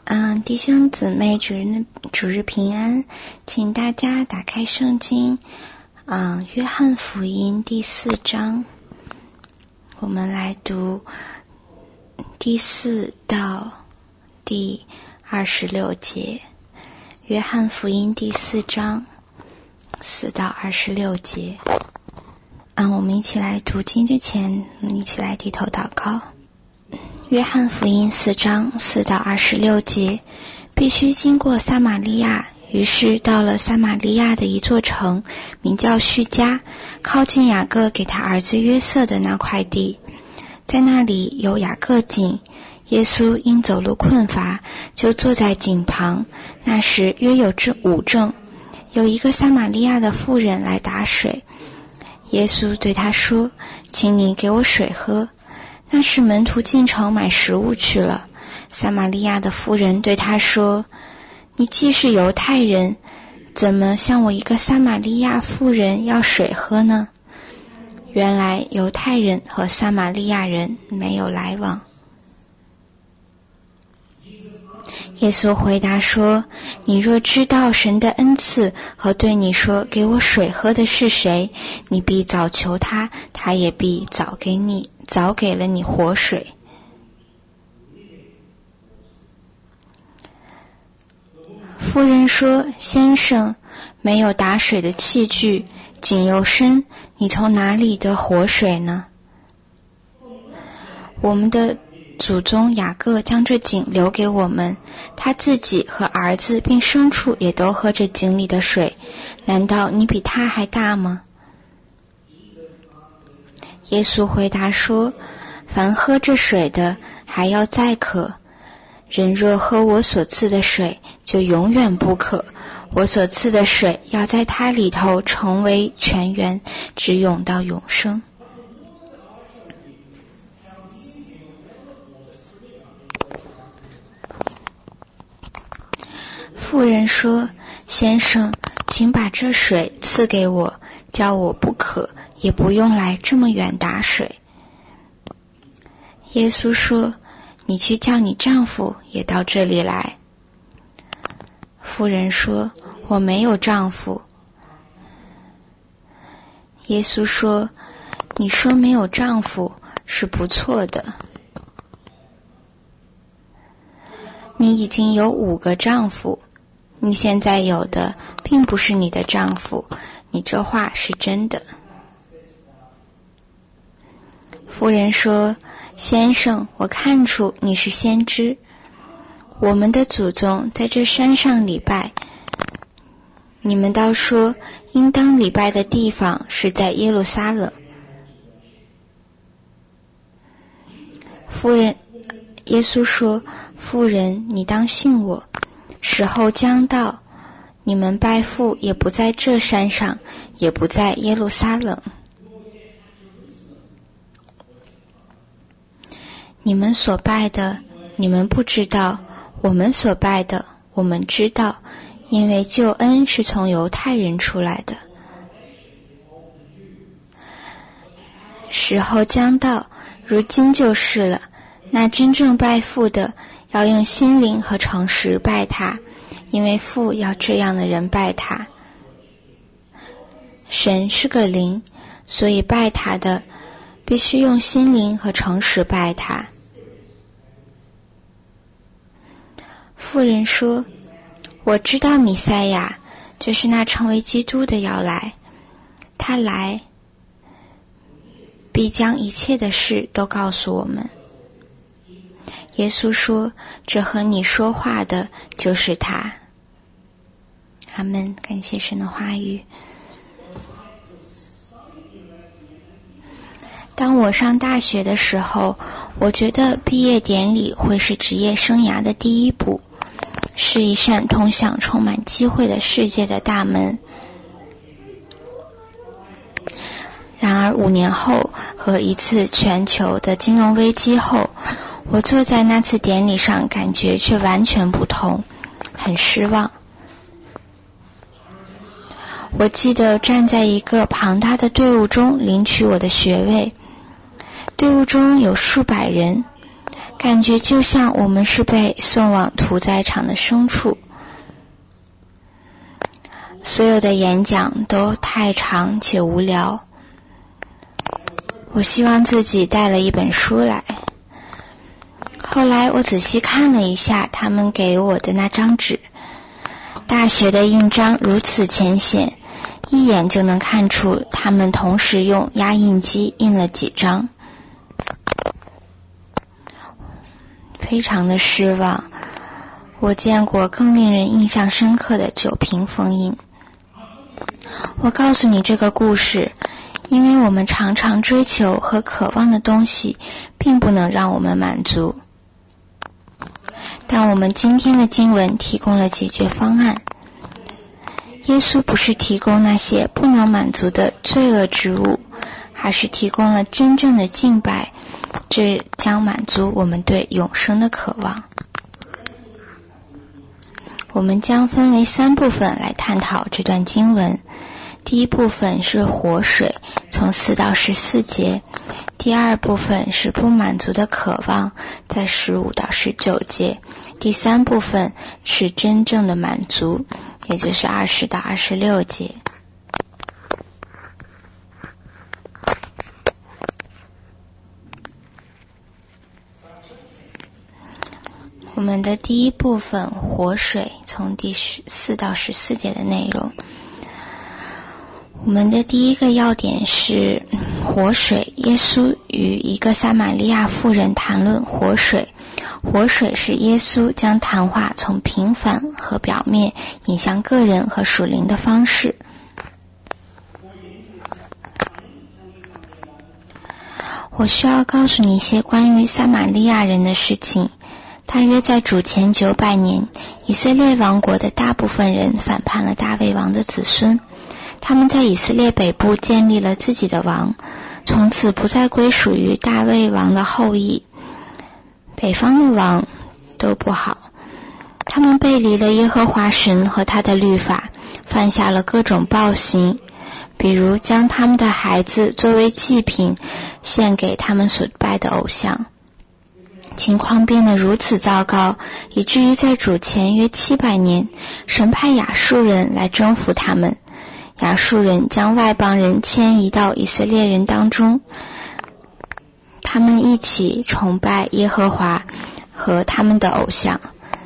弟兄姊妹，主日平安，请大家打开圣经，约翰福音第4章，我们来读第4到第26节。约翰福音第4章4到26节。我们一起来读经之前，我们一起来低头祷告。约翰福音4章4到26节，必须经过撒玛利亚，于是到了撒玛利亚的一座城，名叫叙加，靠近雅各给他儿子约瑟的那块地。在那里有雅各井，耶稣因走路困乏，就坐在井旁。那时约有5正，有一个撒玛利亚的妇人来打水。耶稣对他说：“请你给我水喝。”那时门徒进城买食物去了。撒玛利亚的妇人对他说：“你既是犹太人，怎么向我一个撒玛利亚妇人要水喝呢？”原来犹太人和撒玛利亚人没有来往。耶稣回答说：“你若知道神的恩赐和对你说给我水喝的是谁，你必早求他，他也必早给了你活水。”妇人说：“先生，没有打水的器具，井又深，你从哪里得活水呢？我们的祖宗雅各将这井留给我们，他自己和儿子并牲畜也都喝这井里的水，难道你比他还大吗？”耶稣回答说：“凡喝这水的还要再渴，人若喝我所赐的水，就永远不渴。我所赐的水要在他里头成为泉源，直涌到永生。”妇人说：“先生，请把这水赐给我，叫我不渴，也不用来这么远打水。”耶稣说：“你去叫你丈夫也到这里来。”妇人说：“我没有丈夫。”耶稣说：“你说没有丈夫是不错的，你已经有5个丈夫，你现在有的并不是你的丈夫，你这话是真的。”妇人说：“先生，我看出你是先知。我们的祖宗在这山上礼拜，你们倒说应当礼拜的地方是在耶路撒冷。”耶稣说：“妇人，你当信我，时候将到，你们拜父也不在这山上，也不在耶路撒冷。你们所拜的，你们不知道；我们所拜的，我们知道，因为救恩是从犹太人出来的。时候将到，如今就是了。那真正拜父的，要用心灵和诚实拜他，因为父要这样的人拜他。神是个灵，所以拜他的必须用心灵和诚实拜他。”妇人说：“我知道弥赛亚，就是那成为基督的要来，他来必将一切的事都告诉我们。”耶稣说：“这和你说话的就是他。”阿们。感谢神的话语。当我上大学的时候，我觉得毕业典礼会是职业生涯的第一步，是一扇通向充满机会的世界的大门。然而5年后和一次全球的金融危机后，我坐在那次典礼上，感觉却完全不同，很失望。我记得站在一个庞大的队伍中领取我的学位，队伍中有数百人， 感觉就像我们是被送往屠宰场的牲畜。所有的演讲都太长且无聊。我希望自己带了一本书来。后来我仔细看了一下他们给我的那张纸，大学的印章如此浅显，一眼就能看出他们同时用压印机印了几张。非常的失望，我见过更令人印象深刻的9屏封印。我告诉你这个故事，因为我们常常追求和渴望的东西并不能让我们满足，但我们今天的经文提供了解决方案。耶稣不是提供那些不能满足的罪恶之物，而是提供了真正的敬拜，这将满足我们对永生的渴望。我们将分为3部分来探讨这段经文。第一部分是活水，从4到14节。第二部分是不满足的渴望，在15到19节。第3部分是真正的满足，也就是20到26节。我们的第一部分活水，从第4到14节的内容。我们的第一个要点是活水。耶稣与一个撒玛利亚妇人谈论活水。活水是耶稣将谈话从平凡和表面引向个人和属灵的方式。我需要告诉你一些关于撒玛利亚人的事情。大约在主前900年，以色列王国的大部分人反叛了大卫王的子孙。他们在以色列北部建立了自己的王，从此不再归属于大卫王的后裔。北方的王都不好，他们背离了耶和华神和他的律法，犯下了各种暴行，比如将他们的孩子作为祭品献给他们所拜的偶像。情况变得如此糟糕，以至于在主前约700年，神派亚述人来征服他们。亚述人将外邦人迁移到以色列人当中，他们一起崇拜耶和华和他们的偶像。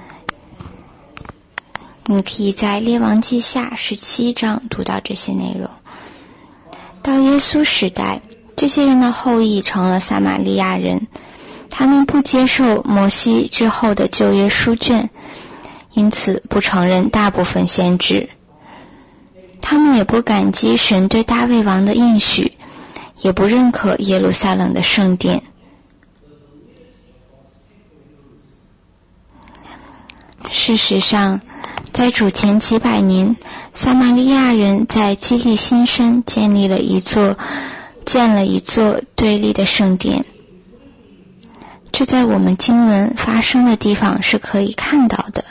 你可以在列王记下17章读到这些内容。到耶稣时代，这些人的后裔成了撒玛利亚人，他们不接受摩西之后的旧约书卷，因此不承认大部分先知。他们也不感激神对大卫王的应许，也不认可耶路撒冷的圣殿。事实上，在主前几百年，撒玛利亚人在基利心山建了一座对立的圣殿。这在我们经文发生的地方是可以看到的。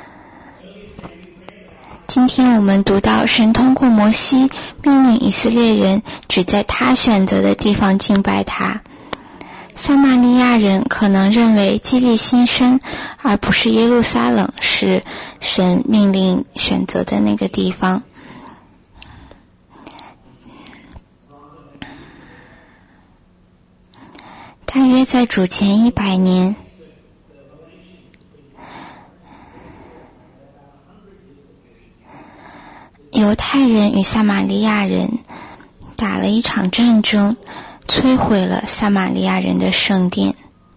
今天我们读到神通过摩西命令以色列人只在他选择的地方敬拜他。撒玛利亚人可能认为基利心山而不是耶路撒冷是神命令选择的那个地方。大约在主前100年，犹太人与撒玛利亚人打了一场战争，摧毁了撒玛利亚人的圣殿。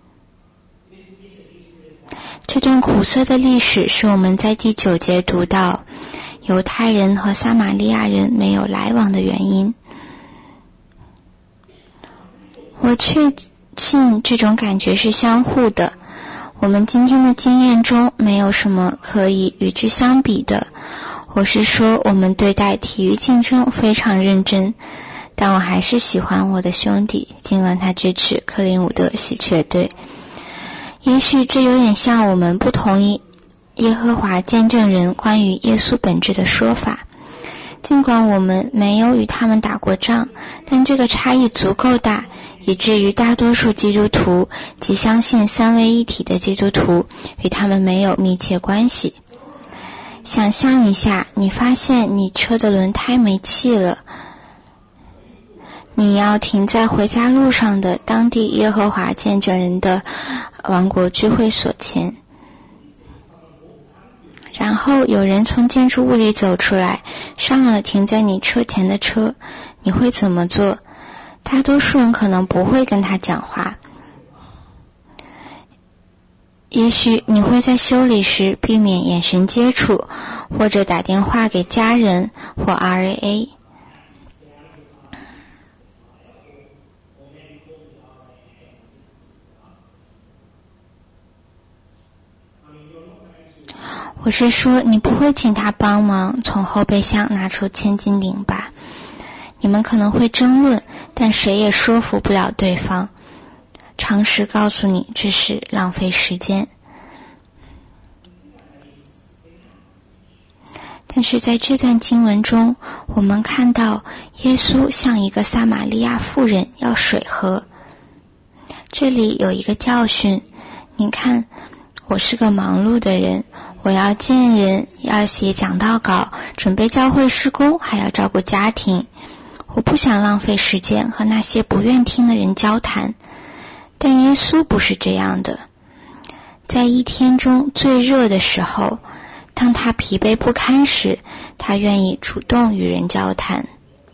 这段苦涩的历史是我们在第9节读到犹太人和撒玛利亚人没有来往的原因。我确信这种感觉是相互的，我们今天的经验中没有什么可以与之相比的。我是说，我们对待体育竞争非常认真，但我还是喜欢我的兄弟，尽管他支持克林伍德喜鹊队。也许这有点像我们不同意耶和华见证人关于耶稣本质的说法。尽管我们没有与他们打过仗，但这个差异足够大， 以至于大多数基督徒及相信三位一体的基督徒与他们没有密切关系。想象一下，你发现你车的轮胎没气了，你要停在回家路上的当地耶和华见证人的王国聚会所前，然后有人从建筑物里走出来，上了停在你车前的车，你会怎么做？大多数人可能不会跟他讲话，也许你会在修理时避免眼神接触，或者打电话给家人或 RAA。 我是说，你不会请他帮忙从后备箱拿出千斤顶吧？你们可能会争论，但谁也说服不了对方。常识告诉你，这是浪费时间。但是在这段经文中，我们看到耶稣向一个撒玛利亚妇人要水喝。这里有一个教训，你看，我是个忙碌的人，我要见人，要写讲道稿，准备教会事工，还要照顾家庭。我不想浪费时间和那些不愿听的人交谈。但耶稣不是这样的，在一天中最热的时候，当他疲惫不堪时，他愿意主动与人交谈。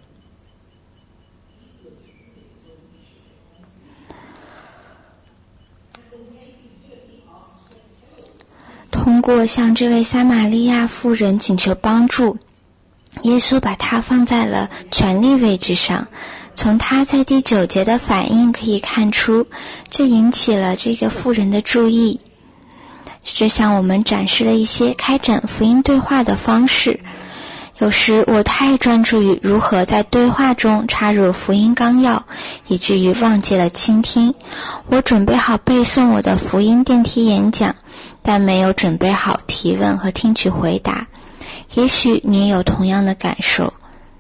通过向这位撒玛利亚妇人请求帮助，耶稣把他放在了权力位置上。从他在第9节的反应可以看出，这引起了这个妇人的注意。这向我们展示了一些开展福音对话的方式。有时我太专注于如何在对话中插入福音纲要，以至于忘记了倾听。我准备好背诵我的福音电梯演讲，但没有准备好提问和听取回答。也许你也有同样的感受。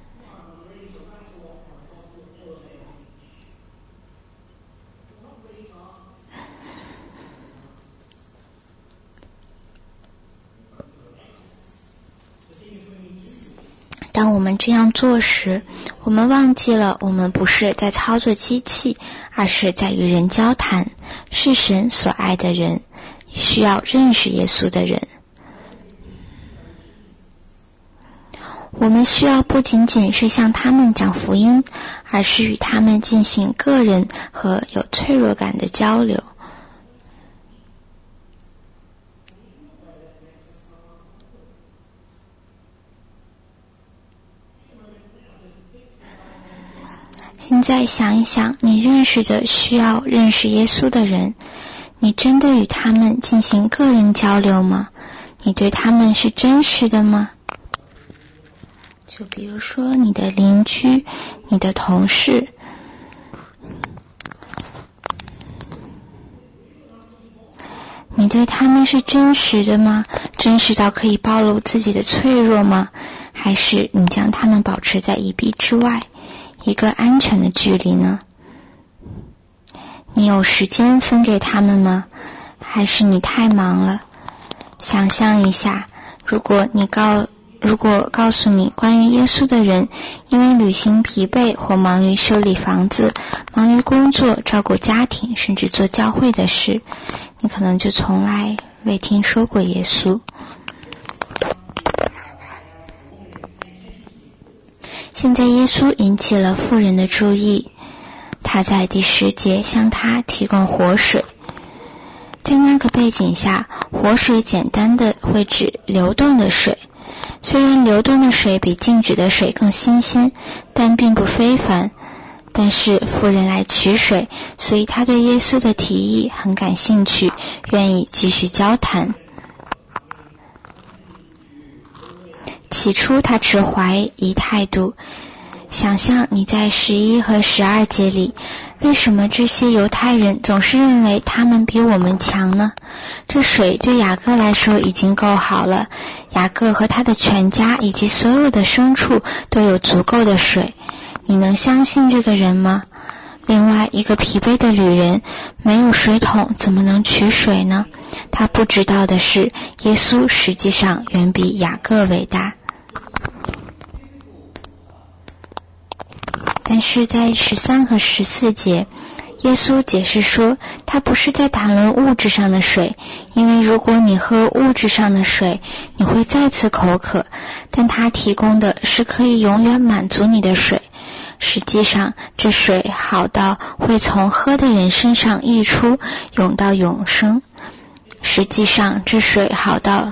当我们这样做时，我们忘记了我们不是在操作机器，而是在与人交谈，是神所爱的人，需要认识耶稣的人。我们需要不仅仅是向他们讲福音，而是与他们进行个人和有脆弱感的交流。现在想一想，你认识的需要认识耶稣的人，你真的与他们进行个人交流吗？你对他们是真实的吗？就比如说你的邻居，你的同事，你对他们是真实的吗？真实到可以暴露自己的脆弱吗？还是你将他们保持在一臂之外，一个安全的距离呢？你有时间分给他们吗？还是你太忙了？想象一下，如果告诉你关于耶稣的人因为旅行疲惫或忙于修理房子，忙于工作，照顾家庭，甚至做教会的事，你可能就从来未听说过耶稣。现在耶稣引起了妇人的注意，他在第10节向他提供活水。在那个背景下，活水简单的会指流动的水。虽然流动的水比静止的水更新鲜，但并不非凡。但是妇人来取水，所以他对耶稣的提议很感兴趣，愿意继续交谈。起初他持怀疑态度，想象你在11和12节里，为什么这些犹太人总是认为他们比我们强呢？这水对雅各来说已经够好了，雅各和他的全家以及所有的牲畜都有足够的水。你能相信这个人吗？ 另外一个疲惫的旅人没有水桶怎么能取水呢？他不知道的是，耶稣实际上远比雅各伟大。但是在13和14节，耶稣解释说，他不是在谈论物质上的水，因为如果你喝物质上的水，你会再次口渴，但他提供的是可以永远满足你的水。实际上，这水好到会从喝的人身上溢出，涌到永生。实际上，这水好到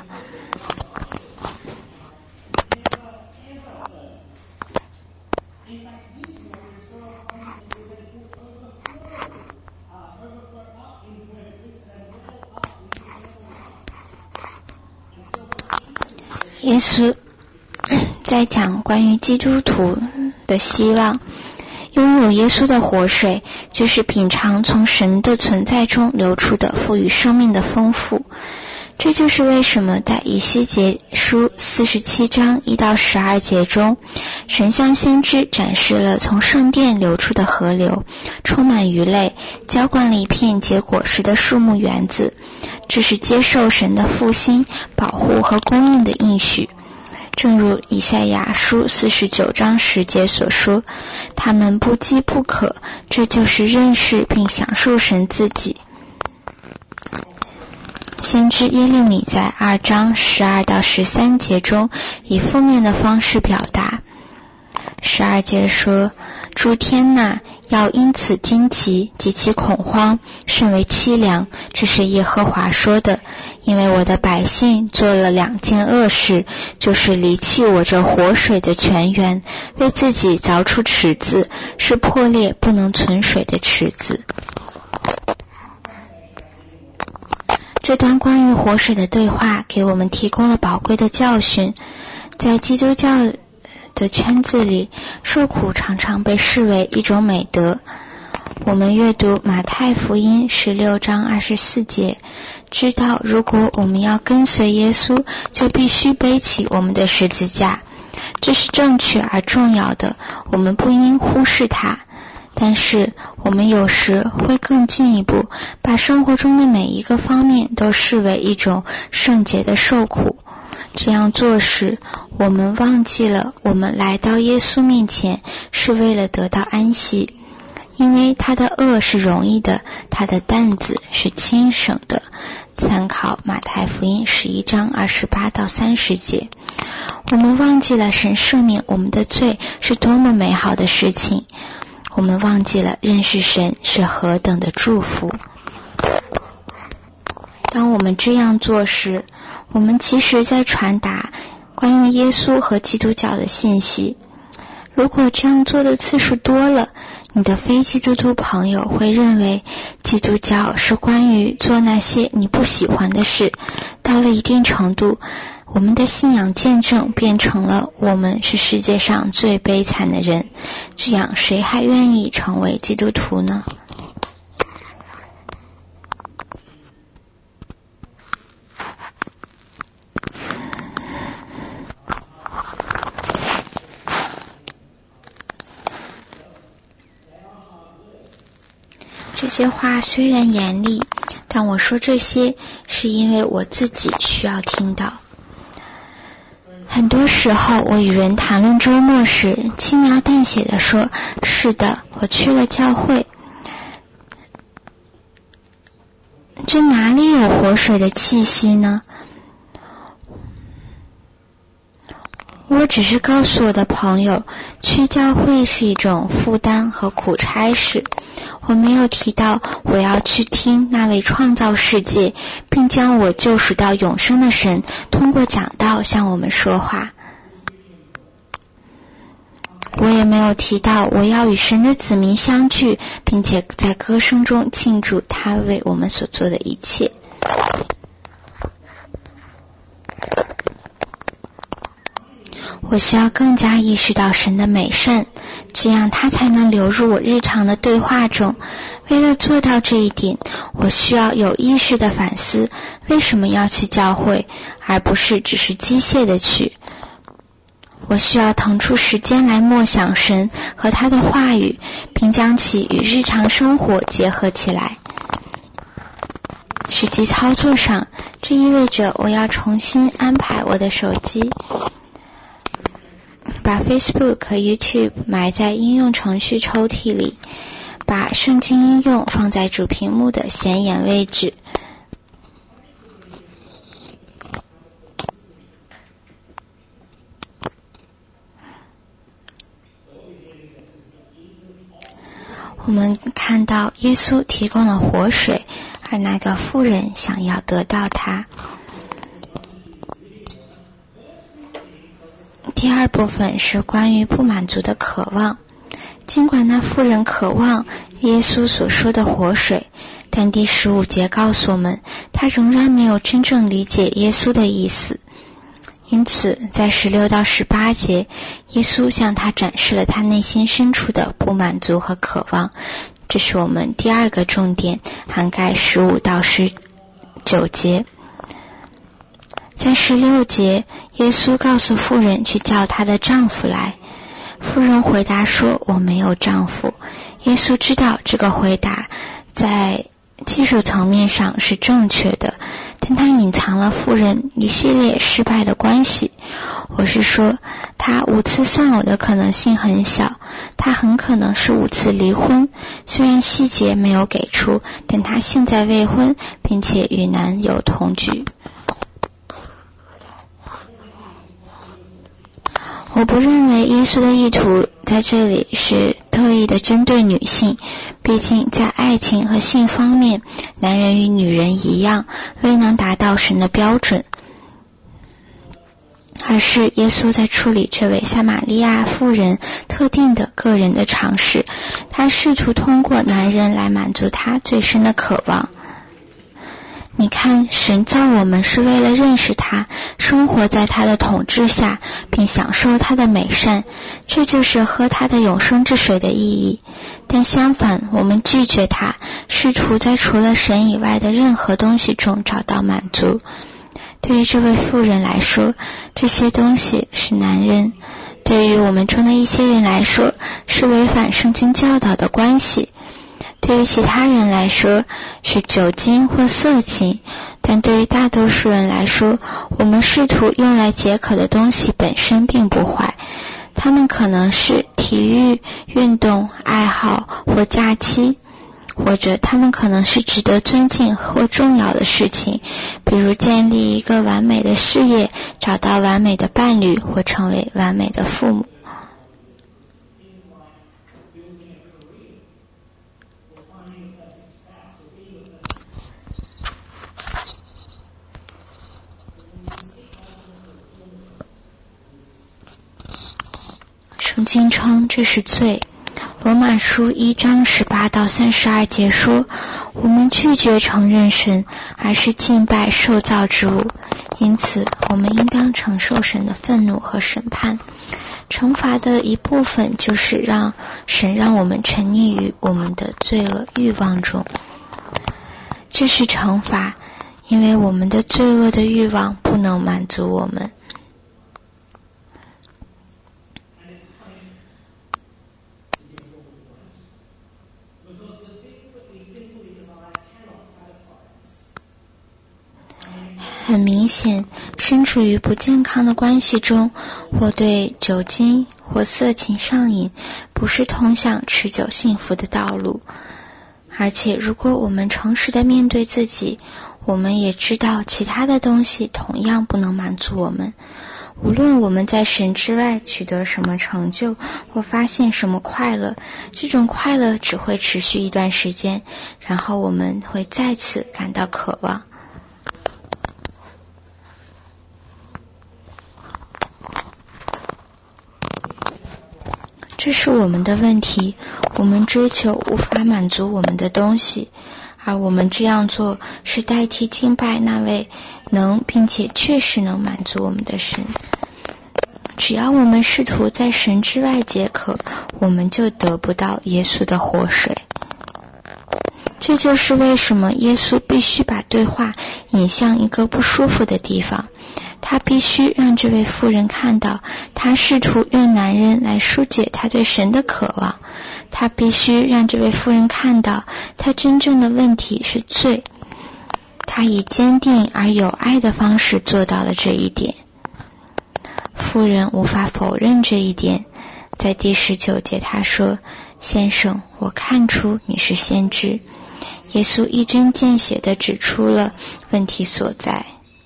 耶稣在讲关于基督徒的希望，拥有耶稣的活水，就是品尝从神的存在中流出的赋予生命的丰富。这就是为什么在以西结书47章1到12节中，神向先知展示了从圣殿流出的河流，充满鱼类，浇灌了一片结果实的树木园子。这是接受神的复兴、保护和供应的应许。正如以赛亚书49章10节所说，他们不饥不渴，这就是认识并享受神自己。先知耶利米在2章12到13节中以负面的方式表达。12节说，诸天哪，要因此惊奇，极其恐慌，甚为凄凉，这是耶和华说的。因为我的百姓做了2件恶事，就是离弃我这活水的泉源，为自己凿出池子，是破裂不能存水的池子。这段关于活水的对话给我们提供了宝贵的教训。在基督教的圈子里，受苦常常被视为一种美德。我们阅读马太福音16章24节，知道如果我们要跟随耶稣，就必须背起我们的十字架。这是正确而重要的，我们不应忽视它。但是我们有时会更进一步，把生活中的每一个方面都视为一种圣洁的受苦。这样做时，我们忘记了我们来到耶稣面前是为了得到安息，因为他的轭是容易的，他的担子是轻省的。参考马太福音11章28到30节。我们忘记了神赦免我们的罪是多么美好的事情，我们忘记了认识神是何等的祝福。当我们这样做时，我们其实在传达关于耶稣和基督教的信息。如果这样做的次数多了，你的非基督徒朋友会认为基督教是关于做那些你不喜欢的事。到了一定程度，我们的信仰见证变成了我们是世界上最悲惨的人，这样谁还愿意成为基督徒呢？这些话虽然严厉，但我说这些是因为我自己需要听到。很多时候我与人谈论周末时，轻描淡写地说，是的，我去了教会。这哪里有活水的气息呢？我只是告诉我的朋友，去教会是一种负担和苦差事。我没有提到我要去听那位创造世界并将我救赎到永生的神通过讲道向我们说话。我也没有提到我要与神的子民相聚，并且在歌声中庆祝他为我们所做的一切。我需要更加意识到神的美善，这样它才能流入我日常的对话中。为了做到这一点，我需要有意识地反思为什么要去教会，而不是只是机械地去。 我需要腾出时间来默想神和他的话语，并将其与日常生活结合起来。实际操作上，这意味着我要重新安排我的手机，把 Facebook 和 YouTube 埋在应用程序抽屉里，把圣经应用放在主屏幕的显眼位置。我们看到耶稣提供了活水，而那个妇人想要得到它。第二部分是关于不满足的渴望。尽管那妇人渴望耶稣所说的活水，但第15节告诉我们，她仍然没有真正理解耶稣的意思。因此在16到18节，耶稣向他展示了他内心深处的不满足和渴望。这是我们第二个重点，涵盖15到19节。在16节，耶稣告诉妇人去叫她的丈夫来。妇人回答说，我没有丈夫。耶稣知道这个回答在技术层面上是正确的，但他隐藏了妇人一系列失败的关系。我是说，他5次丧偶的可能性很小，他很可能是5次离婚，虽然细节没有给出，但他现在未婚，并且与男友同居。我不认为耶稣的意图在这里是特意的针对女性，毕竟在爱情和性方面，男人与女人一样，未能达到神的标准，而是耶稣在处理这位撒玛利亚妇人特定的个人的尝试，他试图通过男人来满足他最深的渴望。你看，神造我们是为了认识他，生活在他的统治下，并享受他的美善，这就是喝他的永生之水的意义。但相反，我们拒绝他，试图在除了神以外的任何东西中找到满足。对于这位妇人来说，这些东西是男人；对于我们中的一些人来说，是违反圣经教导的关系；对于其他人来说，是酒精或色情，但对于大多数人来说，我们试图用来解渴的东西本身并不坏。它们可能是体育、运动、爱好或假期，或者它们可能是值得尊敬或重要的事情，比如建立一个完美的事业，找到完美的伴侣，或成为完美的父母。圣经称这是罪。罗马书1章18到32节说，我们拒绝承认神，而是敬拜受造之物，因此我们应当承受神的愤怒和审判。惩罚的一部分就是让我们沉溺于我们的罪恶欲望中。这是惩罚，因为我们的罪恶的欲望不能满足我们。很明显，身处于不健康的关系中，或对酒精或色情上瘾，不是通向持久幸福的道路。而且如果我们诚实地面对自己，我们也知道其他的东西同样不能满足我们。无论我们在神之外取得什么成就或发现什么快乐，这种快乐只会持续一段时间，然后我们会再次感到渴望。这是我们的问题，我们追求无法满足我们的东西，而我们这样做是代替敬拜那位能并且确实能满足我们的神。只要我们试图在神之外解渴，我们就得不到耶稣的活水。这就是为什么耶稣必须把对话引向一个不舒服的地方。 他必须让这位妇人看到，他试图用男人来疏解他对神的渴望。他必须让这位妇人看到，他真正的问题是罪。他以坚定而有爱的方式做到了这一点。妇人无法否认这一点。在第19节他说，先生，我看出你是先知。耶稣一针见血地指出了问题所在。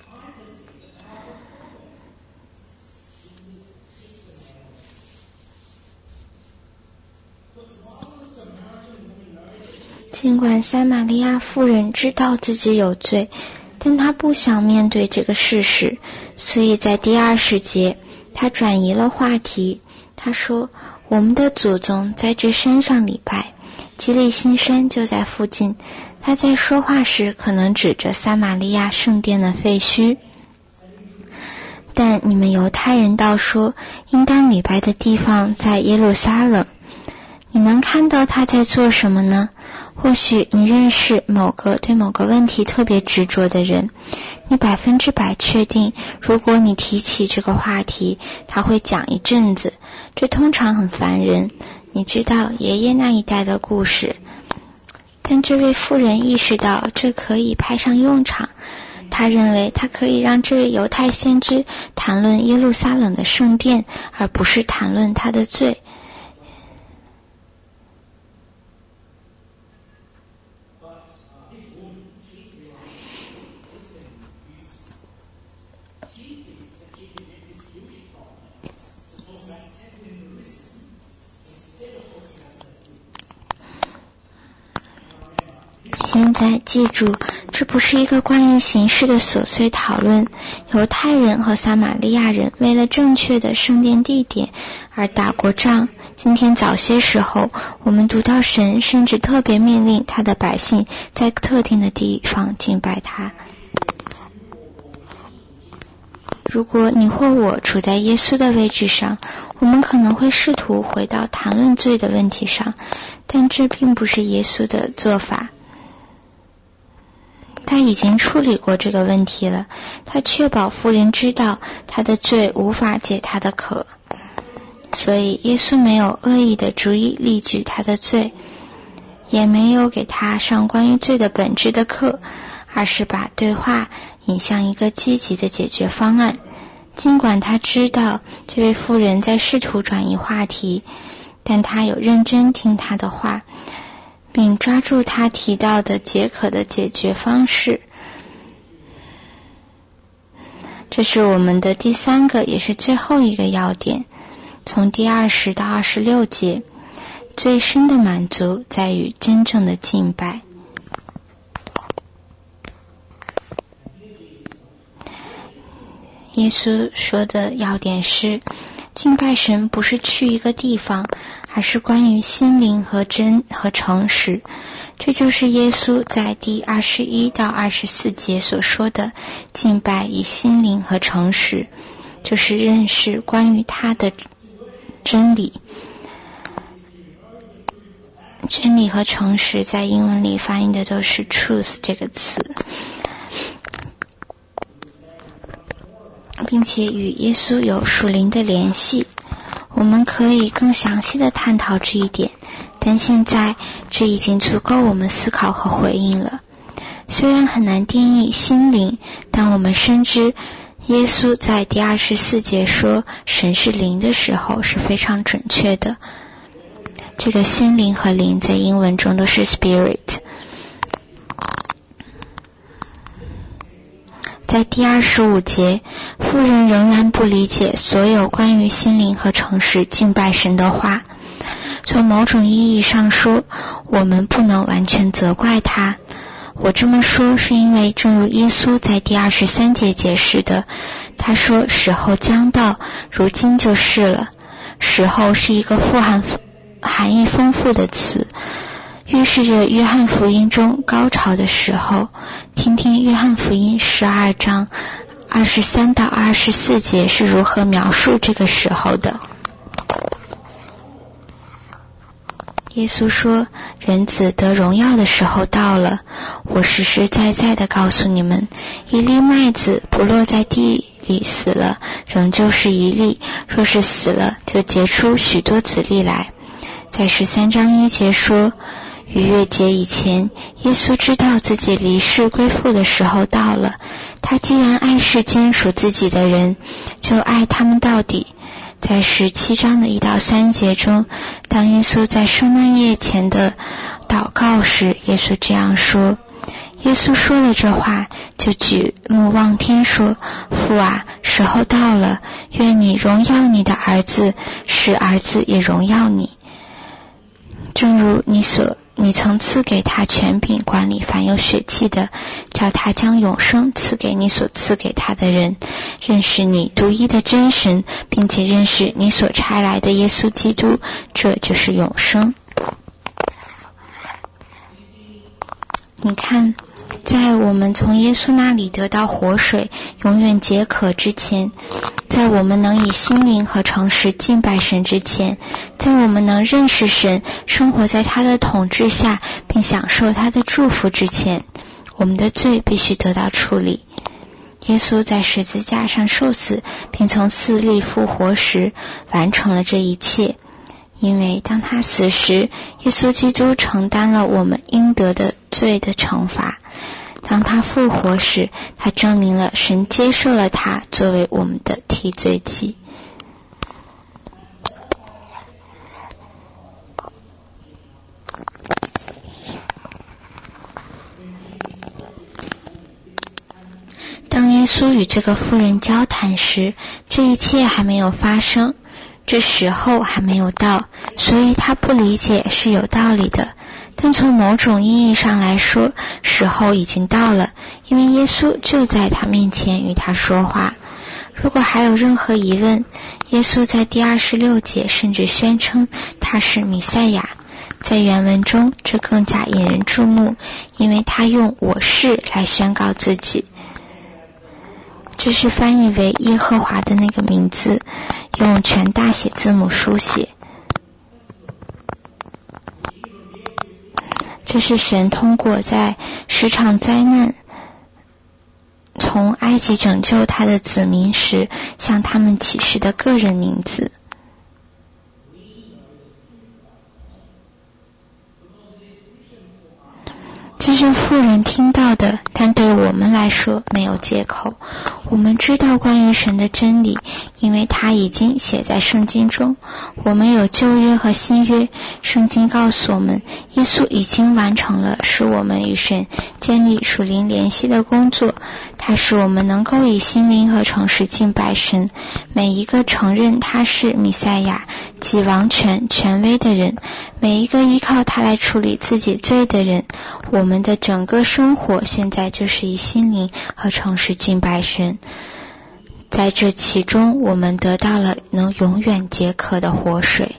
尽管撒玛利亚妇人知道自己有罪，但她不想面对这个事实，所以在第20节，她转移了话题。她说，我们的祖宗在这山上礼拜，基利心山就在附近。她在说话时可能指着撒玛利亚圣殿的废墟。但你们犹太人倒说，应当礼拜的地方在耶路撒冷。你能看到他在做什么呢？或许你认识某个对某个问题特别执着的人，你100%确定，如果你提起这个话题，他会讲一阵子，这通常很烦人。你知道爷爷那一代的故事。但这位妇人意识到这可以派上用场，他认为他可以让这位犹太先知谈论耶路撒冷的圣殿，而不是谈论他的罪。现在记住，这不是一个关于形式的琐碎讨论。犹太人和撒玛利亚人为了正确的圣殿地点而打过仗。今天早些时候，我们读到神甚至特别命令他的百姓在特定的地方敬拜他。如果你或我处在耶稣的位置上，我们可能会试图回到谈论罪的问题上，但这并不是耶稣的做法。他已经处理过这个问题了，他确保妇人知道他的罪无法解他的渴，所以耶稣没有恶意的逐一例举他的罪，也没有给他上关于罪的本质的课，而是把对话引向一个积极的解决方案。尽管他知道这位妇人在试图转移话题，但他有认真听他的话，并抓住他提到的解渴的解决方式。这是我们的第3个也是最后一个要点，从第20到26节，最深的满足在于真正的敬拜。耶稣说的要点是，敬拜神不是去一个地方，而是关于心灵和真和诚实。这就是耶稣在第21到24节所说的，敬拜以心灵和诚实，就是认识关于他的真理。真理和诚实在英文里翻译的都是 truth 这个词，并且与耶稣有属灵的联系。我们可以更详细的探讨这一点，但现在这已经足够我们思考和回应了。虽然很难定义心灵，但我们深知耶稣在第24节说神是灵的时候是非常准确的。这个心灵和灵在英文中都是 spirit。在第25节，妇人仍然不理解所有关于心灵和诚实敬拜神的话。从某种意义上说，我们不能完全责怪她。我这么说是因为正如耶稣在第23节解释的，他说时候将到，如今就是了。时候是一个含义丰富的词，预示着约翰福音中高潮的时候。听听约翰福音12章23到24节是如何描述这个时候的。耶稣说，人子得荣耀的时候到了。我实实在在地告诉你们，一粒麦子不落在地粒死了，仍旧是一粒；若是死了，就结出许多子粒来。在13章1节说，逾越节以前，耶稣知道自己离世归父的时候到了。他既然爱世间属自己的人，就爱他们到底。在17章的1到3节中，当耶稣在圣诞夜前的祷告时，耶稣这样说。耶稣说了这话，就举目望天说，父啊，时候到了，愿你荣耀你的儿子，使儿子也荣耀你。正如你曾赐给他权柄管理凡有血气的，叫他将永生赐给你所赐给他的人，认识你独一的真神，并且认识你所差来的耶稣基督，这就是永生。你看，在我们从耶稣那里得到活水，永远解渴之前，在我们能以心灵和诚实敬拜神之前，在我们能认识神，生活在他的统治下，并享受他的祝福之前，我们的罪必须得到处理。耶稣在十字架上受死，并从死里复活时，完成了这一切。因为当他死时，耶稣基督承担了我们应得的罪的惩罚。当他复活时，他证明了神接受了他作为我们的替罪祭。当耶稣与这个妇人交谈时，这一切还没有发生，这时候还没有到，所以他不理解是有道理的。但从某种意义上来说，时候已经到了，因为耶稣就在他面前与他说话。如果还有任何疑问，耶稣在第26节甚至宣称他是弥赛亚。在原文中，这更加引人注目，因为他用我是来宣告自己。这是翻译为耶和华的那个名字，用全大写字母书写。这是神通过在10场灾难从埃及拯救他的子民时向他们启示的个人名字。这是妇人听到的，但对我们来说没有借口。我们知道关于神的真理，因为它已经写在圣经中。我们有旧约和新约，圣经告诉我们，耶稣已经完成了使我们与神建立属灵联系的工作。它使我们能够以心灵和诚实敬拜神。每一个承认他是弥赛亚即王权权威的人，每一个依靠他来处理自己罪的人，我们的整个生活现在就是以心灵和诚实敬拜神。在这其中，我们得到了能永远解渴的活水。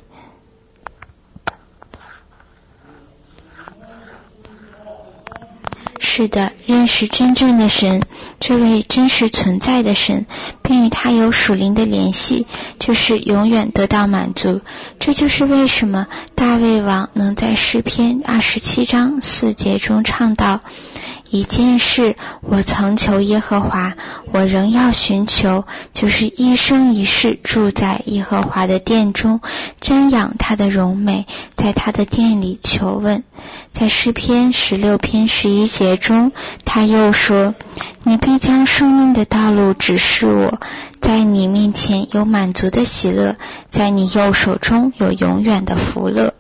是的，认识真正的神，这位真实存在的神，并与他有属灵的联系，就是永远得到满足。这就是为什么大卫王能在诗篇27章4节中唱道：一件事我曾求耶和华，我仍要寻求，就是一生一世住在耶和华的殿中，瞻仰他的荣美，在他的殿里求问。在诗篇16篇11节中，他又说：你必将生命的道路指示我，在你面前有满足的喜乐，在你右手中有永远的福乐。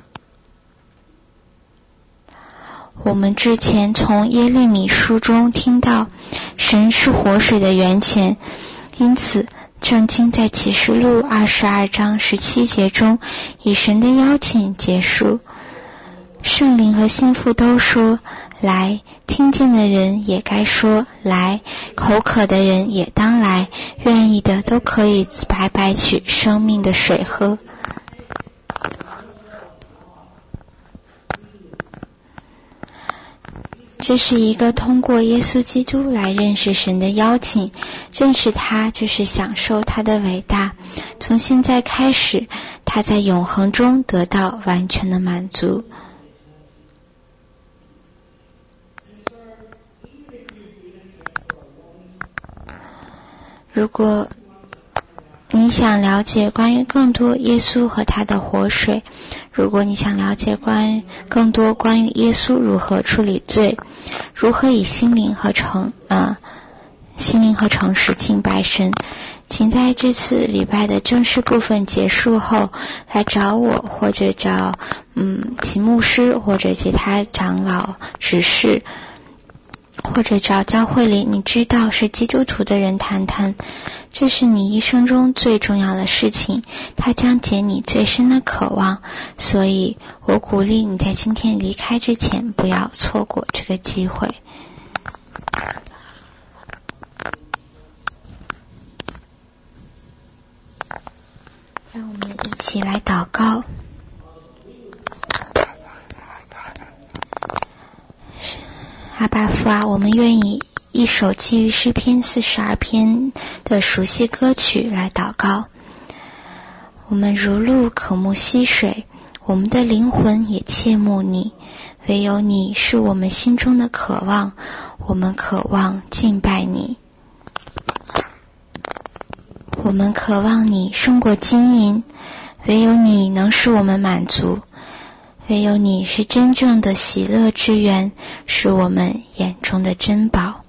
我们之前从耶利米书中听到，神是活水的源泉，因此圣经在启示录22章17节中以神的邀请结束。圣灵和心腹都说来，听见的人也该说来，口渴的人也当来，愿意的都可以白白取生命的水喝。这是一个通过耶稣基督来认识神的邀请，认识他就是享受他的伟大。从现在开始，他在永恒中得到完全的满足。 如果你想了解关于更多耶稣和他的活水，如果你想了解更多关于耶稣如何处理罪，如何以心灵和诚实敬拜神，请在这次礼拜的正式部分结束后来找我，或者找其牧师或者其他长老执事，或者找教会里你知道是基督徒的人谈谈。这是你一生中最重要的事情，它将解你最深的渴望，所以我鼓励你在今天离开之前不要错过这个机会。让我们一起来祷告。阿爸父啊，我们愿意一首基于诗篇42篇的熟悉歌曲来祷告。我们如鹿渴慕溪水，我们的灵魂也切慕你，唯有你是我们心中的渴望，我们渴望敬拜你。我们渴望你胜过金银，唯有你能使我们满足，唯有你是真正的喜乐之源，是我们眼中的珍宝。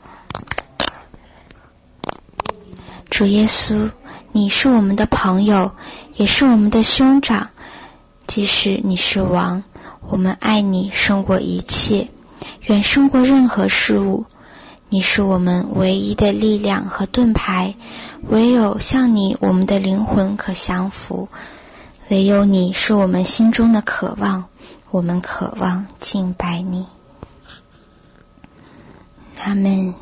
主耶稣，你是我们的朋友，也是我们的兄长，即使你是王，我们爱你胜过一切，远胜过任何事物。你是我们唯一的力量和盾牌，唯有向你，我们的灵魂可降服，唯有你是我们心中的渴望，我们渴望敬拜你。阿们。